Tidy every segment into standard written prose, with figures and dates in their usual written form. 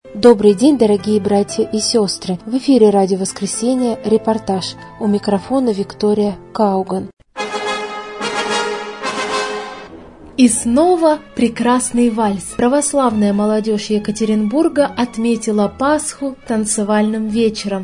Добрый день, дорогие братья и сестры! В эфире «Радио Воскресенье» репортаж. У микрофона Виктория Кауган. И снова прекрасный вальс. Православная молодежь Екатеринбурга отметила Пасху танцевальным вечером.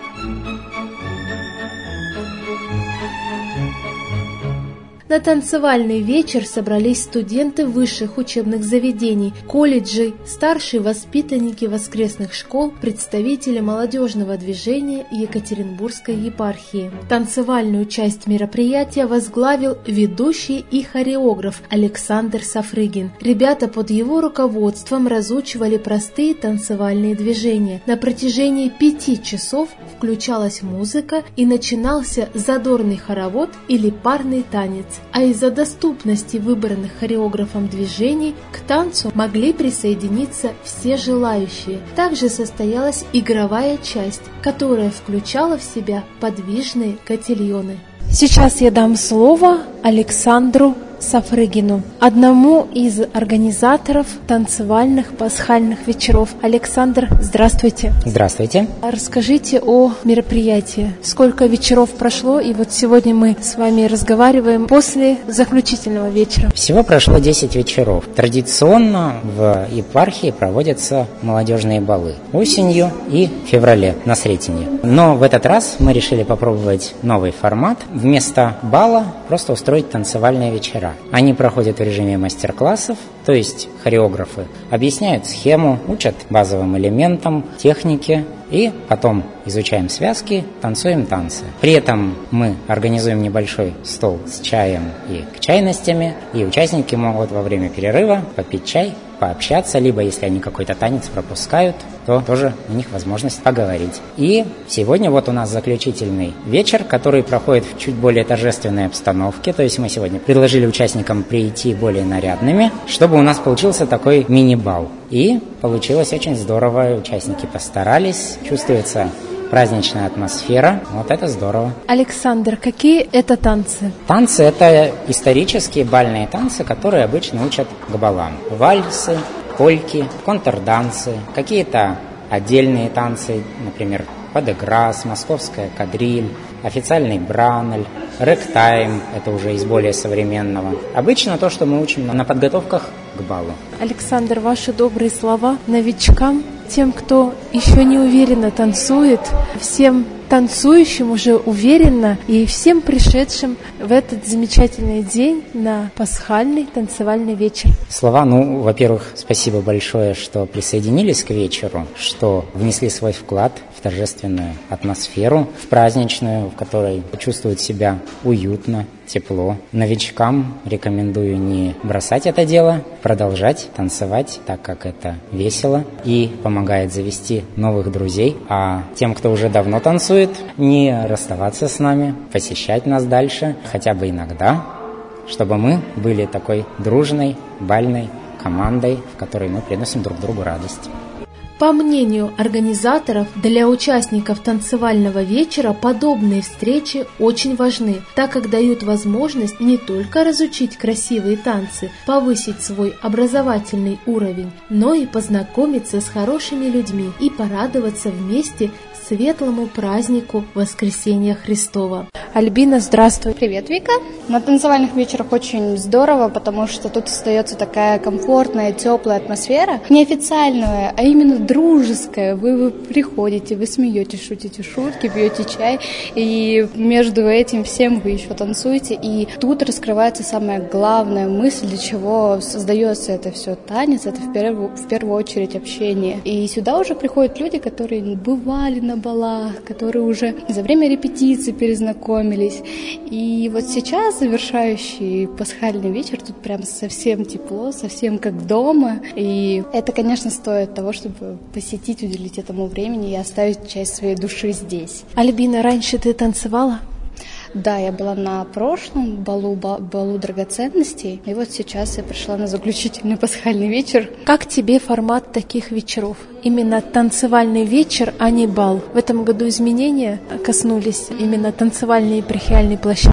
На танцевальный вечер собрались студенты высших учебных заведений, колледжей, старшие воспитанники воскресных школ, представители молодежного движения Екатеринбургской епархии. Танцевальную часть мероприятия возглавил ведущий и хореограф Александр Сафрыгин. Ребята под его руководством разучивали простые танцевальные движения. На протяжении 5 часов включалась музыка и начинался задорный хоровод или парный танец. А из-за доступности выбранных хореографом движений к танцу могли присоединиться все желающие. Также состоялась игровая часть, которая включала в себя подвижные котельоны. Сейчас я дам слово Александру Сафрыгину, одному из организаторов танцевальных пасхальных вечеров. Александр, здравствуйте. Здравствуйте. Расскажите о мероприятии. Сколько вечеров прошло, и вот сегодня мы с вами разговариваем после заключительного вечера. Всего прошло 10 вечеров. Традиционно в епархии проводятся молодежные балы осенью и в феврале на Сретенье. Но в этот раз мы решили попробовать новый формат. Вместо бала просто устроить танцевальные вечера. Они проходят в режиме мастер-классов, то есть хореографы объясняют схему, учат базовым элементам, технике, и потом изучаем связки, танцуем танцы. При этом мы организуем небольшой стол с чаем и чайностями, и участники могут во время перерыва попить чай, пообщаться, либо если они какой-то танец пропускают, то тоже у них возможность поговорить. И сегодня вот у нас заключительный вечер, который проходит в чуть более торжественной обстановке, то есть мы сегодня предложили участникам прийти более нарядными, чтобы у нас получился такой мини-бал. И получилось очень здорово, участники постарались, чувствуется праздничная атмосфера, вот это здорово. Александр, какие это танцы? Танцы – это исторические бальные танцы, которые обычно учат к балам. Вальсы, польки, контрдансы, какие-то отдельные танцы, например, подыграс, московская кадриль, официальный бранель, рэктайм – это уже из более современного. Обычно то, что мы учим на подготовках к балу. Александр, ваши добрые слова новичкам, тем, кто еще не уверенно танцует, всем танцующим уже уверенно и всем пришедшим в этот замечательный день на пасхальный танцевальный вечер. Слова, во-первых, спасибо большое, что присоединились к вечеру, что внесли свой вклад в торжественную атмосферу, в праздничную, в которой чувствуют себя уютно, тепло. Новичкам рекомендую не бросать это дело, продолжать танцевать, так как это весело и помогает завести новых друзей. А тем, кто уже давно танцует, не расставаться с нами, посещать нас дальше, хотя бы иногда, чтобы мы были такой дружной, бальной командой, в которой мы приносим друг другу радость. По мнению организаторов, для участников танцевального вечера подобные встречи очень важны, так как дают возможность не только разучить красивые танцы, повысить свой образовательный уровень, но и познакомиться с хорошими людьми и порадоваться вместе светлому празднику Воскресения Христова. Альбина, здравствуй. Привет, Вика. На танцевальных вечерах очень здорово, потому что тут остается такая комфортная, теплая атмосфера. Неофициальная, а именно дружеская. Вы приходите, вы смеетесь, шутите шутки, пьете чай, и между этим всем вы еще танцуете. И тут раскрывается самая главная мысль, для чего создается это все танец, это в первую очередь общение. И сюда уже приходят люди, которые бывали на балах, которые уже за время репетиции перезнакомились. И вот сейчас, завершающий пасхальный вечер, тут прям совсем тепло, совсем как дома. И это, конечно, стоит того, чтобы посетить, уделить этому времени и оставить часть своей души здесь. Альбина, раньше ты танцевала? Да, я была на прошлом балу драгоценностей, и вот сейчас я пришла на заключительный пасхальный вечер. Как тебе формат таких вечеров? Именно танцевальный вечер, а не бал. В этом году изменения коснулись именно танцевальной епархиальной площадки.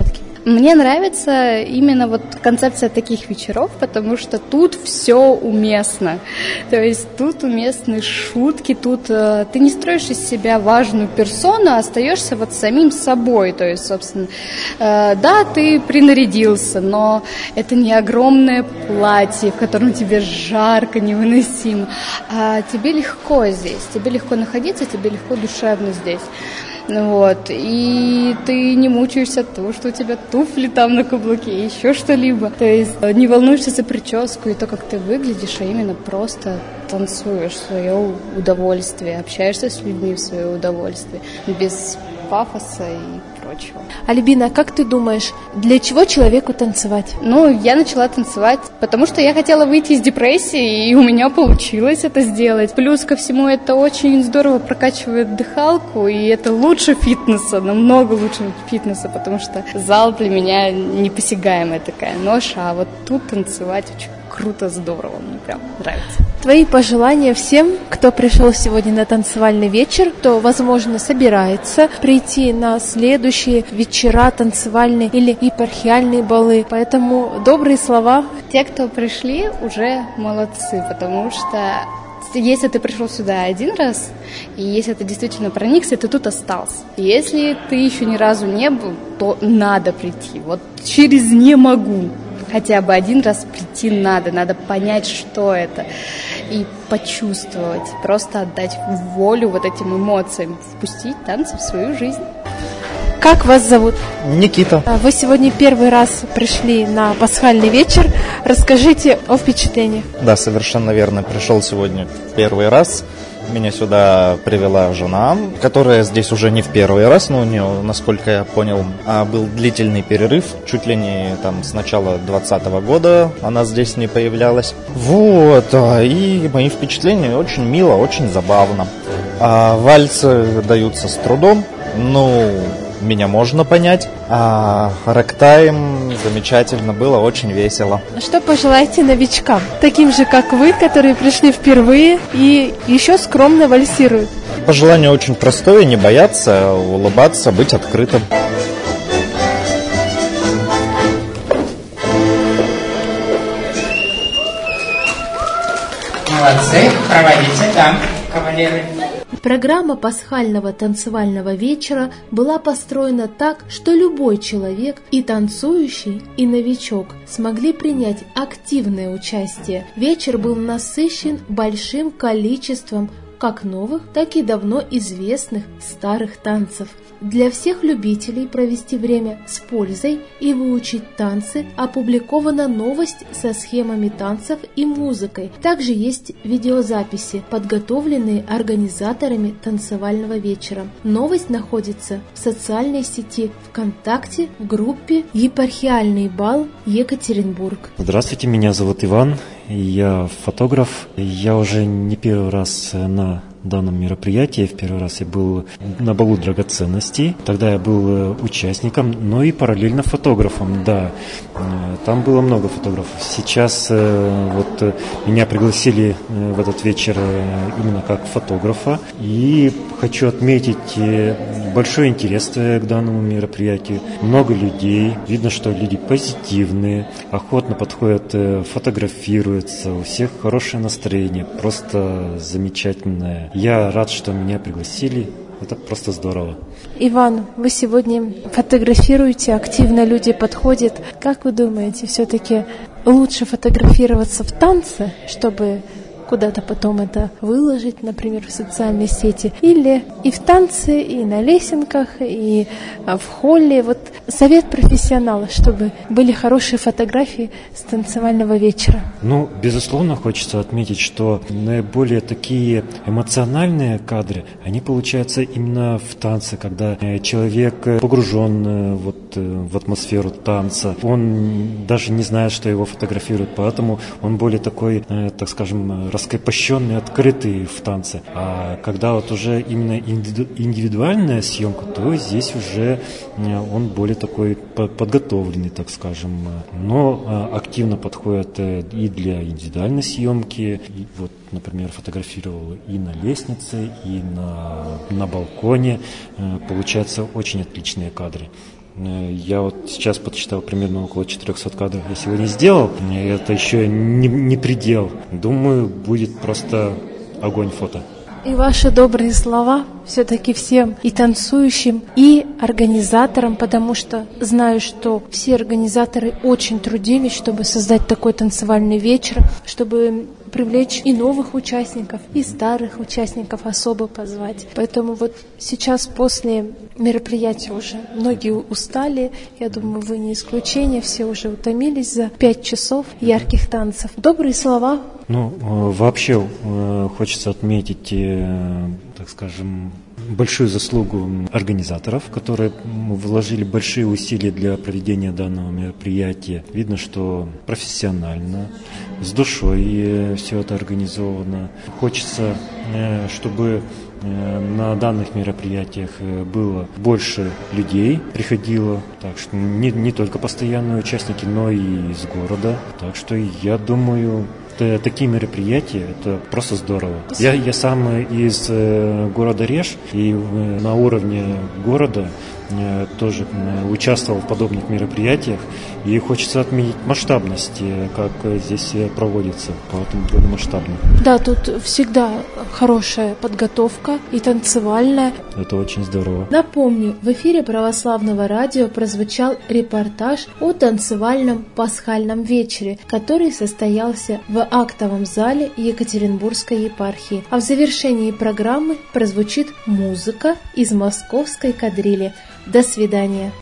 Мне нравится именно вот концепция таких вечеров, потому что тут все уместно. То есть тут уместны шутки, тут ты не строишь из себя важную персону, а остаешься вот самим собой. То есть, собственно, да, ты принарядился, но это не огромное платье, в котором тебе жарко, невыносимо, а тебе легко здесь, тебе легко находиться, тебе легко душевно здесь. Вот. И ты не мучаешься от того, что у тебя туфли там на каблуке, еще что-либо. То есть не волнуешься за прическу и то, как ты выглядишь, а именно просто танцуешь в свое удовольствие, общаешься с людьми в свое удовольствие, без пафоса и прочего. Альбина, как ты думаешь, для чего человеку танцевать? Я начала танцевать, потому что я хотела выйти из депрессии, и у меня получилось это сделать. Плюс ко всему, это очень здорово прокачивает дыхалку, и это лучше фитнеса, намного лучше фитнеса, потому что зал для меня непосягаемая такая нож, а вот тут танцевать очень круто, здорово, мне прям нравится. Твои пожелания всем, кто пришел сегодня на танцевальный вечер, кто, возможно, собирается прийти на следующие вечера танцевальные или епархиальные балы. Поэтому добрые слова. Те, кто пришли, уже молодцы, потому что если ты пришел сюда один раз, и если ты действительно проникся, ты тут остался. Если ты еще ни разу не был, то надо прийти. Вот через «не могу». Хотя бы один раз прийти надо понять, что это, и почувствовать, просто отдать волю вот этим эмоциям, впустить танцы в свою жизнь. Как вас зовут? Никита. Вы сегодня первый раз пришли на пасхальный вечер. Расскажите о впечатлениях. Да, совершенно верно. Пришел сегодня первый раз. Меня сюда привела жена, которая здесь уже не в первый раз, но у нее, насколько я понял, был длительный перерыв, чуть ли не там с начала 2020 года она здесь не появлялась. Вот, и мои впечатления очень мило, очень забавно. Вальсы даются с трудом, меня можно понять. Рэгтайм замечательно, было очень весело. Что пожелаете новичкам, таким же, как вы, которые пришли впервые и еще скромно вальсируют? Пожелание очень простое: не бояться, улыбаться, быть открытым. Молодцы, проводите там, кавалеры. Программа пасхального танцевального вечера была построена так, что любой человек, и танцующий, и новичок, смогли принять активное участие. Вечер был насыщен большим количеством как новых, так и давно известных старых танцев. Для всех любителей провести время с пользой и выучить танцы опубликована новость со схемами танцев и музыкой. Также есть видеозаписи, подготовленные организаторами танцевального вечера. Новость находится в социальной сети ВКонтакте в группе «Епархиальный бал Екатеринбург». Здравствуйте, меня зовут Иван, я фотограф. Я уже не первый раз на данном мероприятии. В первый раз я был на балу драгоценностей. Тогда я был участником, но и параллельно фотографом. Да, там было много фотографов. Сейчас вот меня пригласили в этот вечер именно как фотографа. И хочу отметить большой интерес к данному мероприятию. Много людей. Видно, что люди позитивные, охотно подходят, фотографируются. У всех хорошее настроение. Просто замечательное. Я рад, что меня пригласили. Это просто здорово. Иван, вы сегодня фотографируете, активно люди подходят. Как вы думаете, все-таки лучше фотографироваться в танце, чтобы куда-то потом это выложить, например, в социальные сети, или и в танце, и на лесенках, и в холле? Вот совет профессионала, чтобы были хорошие фотографии с танцевального вечера. Безусловно, хочется отметить, что наиболее такие эмоциональные кадры, они получаются именно в танце, когда человек погружен в атмосферу танца. Он даже не знает, что его фотографируют, поэтому он более такой, так скажем, раскрепощенный, открытый в танце. А когда вот уже именно индивидуальная съемка, то здесь уже он более такой подготовленный, так скажем. Но активно подходит и для индивидуальной съемки. И вот, например, фотографировал и на лестнице, и на балконе. Получаются очень отличные кадры. Я вот сейчас подсчитал примерно около 400 кадров я сегодня сделал. Это еще не предел. Думаю, будет просто огонь фото. И ваши добрые слова все-таки всем и танцующим, и организаторам, потому что знаю, что все организаторы очень трудились, чтобы создать такой танцевальный вечер, чтобы привлечь и новых участников, и старых участников особо позвать. Поэтому вот сейчас после мероприятия уже многие устали, я думаю, вы не исключение, все уже утомились за 5 часов ярких танцев. Добрые слова. Вообще хочется отметить, так скажем, большую заслугу организаторов, которые вложили большие усилия для проведения данного мероприятия. Видно, что профессионально, с душой все это организовано. Хочется, чтобы на данных мероприятиях было больше людей, приходило, так что не только постоянные участники, но и из города. Так что я думаю, такие мероприятия, это просто здорово. Я сам из города Реж, и на уровне города тоже участвовал в подобных мероприятиях, и хочется отметить масштабность, как здесь проводится, поэтому более масштабно. Да, тут всегда хорошая подготовка и танцевальная. Это очень здорово. Напомню, в эфире Православного радио прозвучал репортаж о танцевальном пасхальном вечере, который состоялся в актовом зале Екатеринбургской епархии. А в завершении программы прозвучит музыка из московской кадрили. До свидания.